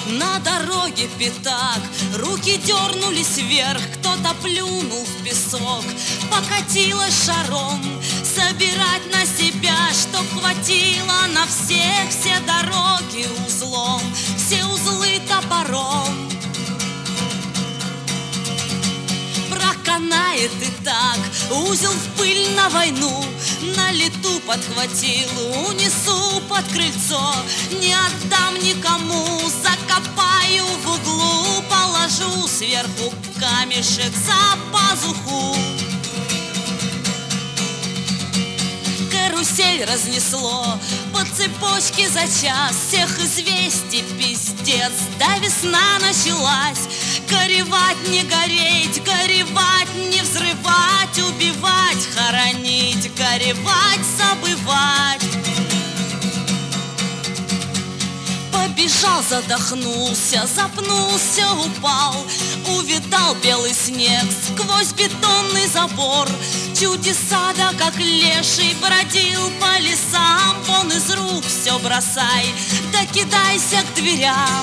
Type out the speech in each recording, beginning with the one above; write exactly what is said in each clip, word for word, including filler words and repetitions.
на дороге пятак. Руки дернулись вверх, кто-то плюнул в песок. Покатилась шаром, собирать на себя, чтоб хватило на всех, все дороги узлом, все узлы топором. Проканает и так, узел в пыль на войну, на лету подхватил, унесу под крыльцо. Не отдам никому, закопаю в углу, положу сверху камешек за пазуху. Карусель разнесло по цепочке за час, всех известий пиздец, да весна началась. Горевать не гореть, горевать не взрывать, убивать, хоронить, горевать, забывать. Побежал, задохнулся, запнулся, упал, увидал белый снег сквозь бетонный забор. Чудеса, да как леший, бродил по лесам. Вон из рук все бросай, да кидайся к дверям.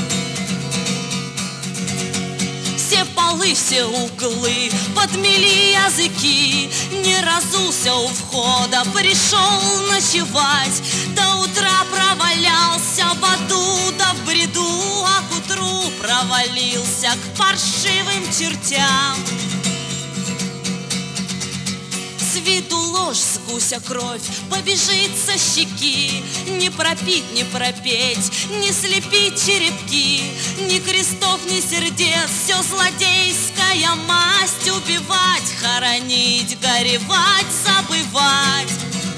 Все полы, все углы, подмели языки. Не разулся у входа, пришел ночевать. До утра провалялся в аду, да в бреду, а к утру провалился к паршивым чертям. С виду ложь, с гуся кровь побежит со щеки. Не пропить, не пропеть, не слепить черепки. Ни крестов, ни сердец, все злодейская масть. Убивать, хоронить, горевать, забывать.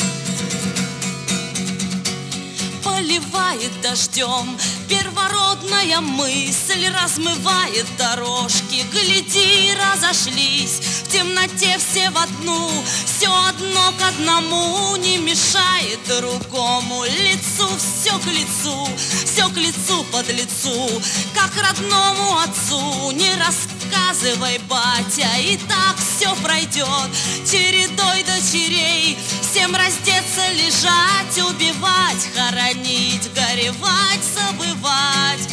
Поливает дождем первородная мысль, размывает дорожки, гляди, разошлись. В темноте все в одну, все одно к одному, не мешает другому лицу, все к лицу, все к лицу под лицу, как родному отцу. Не рассказывай, батя, и так все пройдет чередой дочерей. Всем раздеться, лежать, убивать, хоронить, горевать, забывать.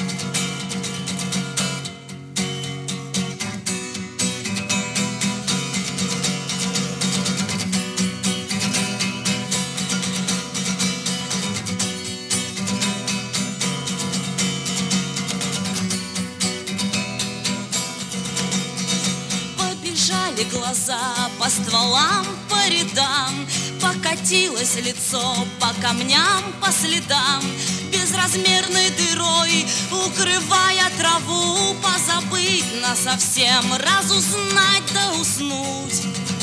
Побежали глаза по стволам, по рядам. Покатилось лицо по камням, по следам, безразмерной дырой, укрывая траву. Позабыть насовсем, разузнать да уснуть.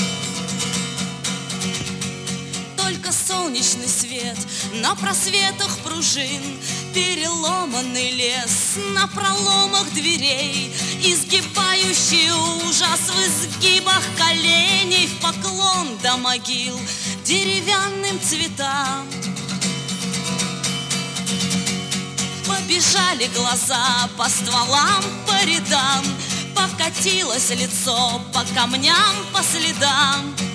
Только солнечный свет на просветах пружин, переломанный лес на проломах дверей, изгибающий ужас в изгибах коленей, в поклон до могил деревянным цветам. Побежали глаза по стволам, по рядам, покатилось лицо по камням, по следам.